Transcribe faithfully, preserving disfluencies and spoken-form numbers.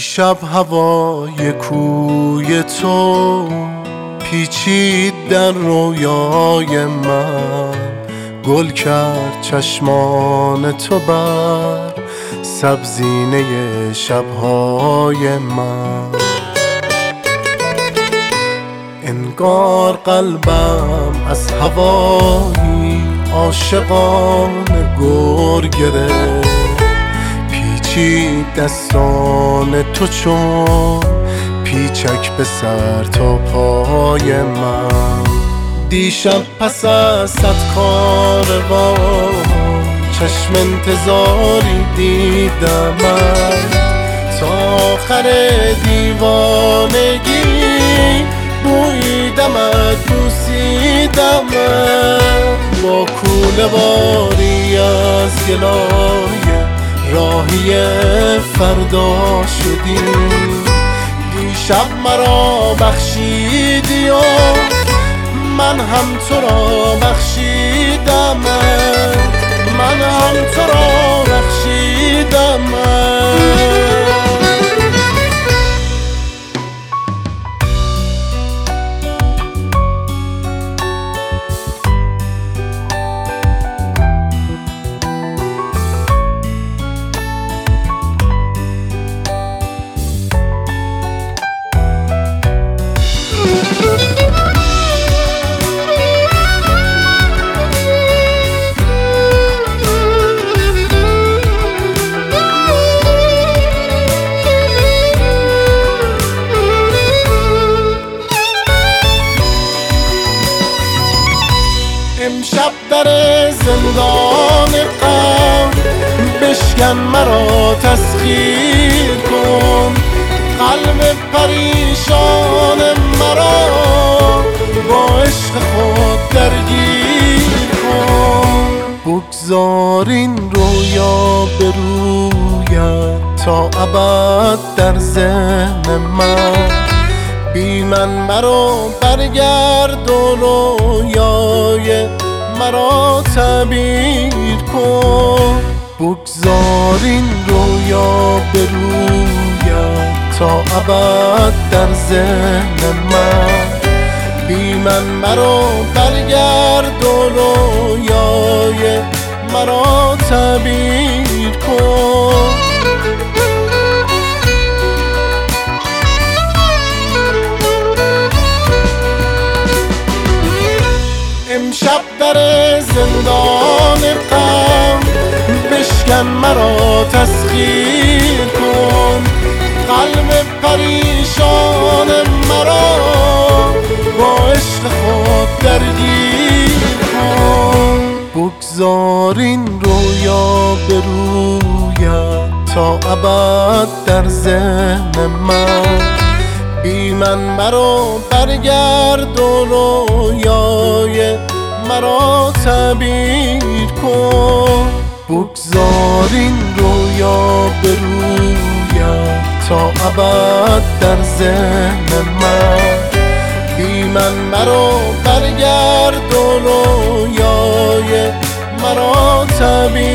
دیشب هوای کوی تو پیچید در رویای من، گل کرد چشمان تو بر سبزینه شبهای من. انگار قلبم از هوایی عاشقانه گر گرفت، پیچید دستان تو چون پیچک به سر تا پای من. دیشب پس از صد کاروان چشم انتظاری دیدم من، تا آخر دیوانگی بویدمت بوسیدمت. با کوله باری از گلای راهی فردا شدیم، دیشب مرا بخشیدی و من هم تو را بخشیدمت، من هم تو را بخشیدمت. امشب در زندان غم بشکن مرا تسخیر کن، قلب پریشان مرا با عشق خود درگیر کن. بگذار این رویا به رویت تا ابد در ذهن من، بی من مرا برگرد و رویای مرا تعبیر کن. بگذار این رویا به رویت تا ابد در ذهن من، بی من مرا برگرد و رویای مرا تعبیر کن. امشب در زندان غم بشکن مرا تسخیر کن، قلب پریشان مرا با عشق خود درگیر کن. بگذار این رویا به رویت تا ابد در ذهن من، بی من مرا برگرد و رویای مرا تعبیر کن. بگذار این رویا به رویت تا ابد در ذهن من، بی من مرا برگرد و رویای مرا تعبیر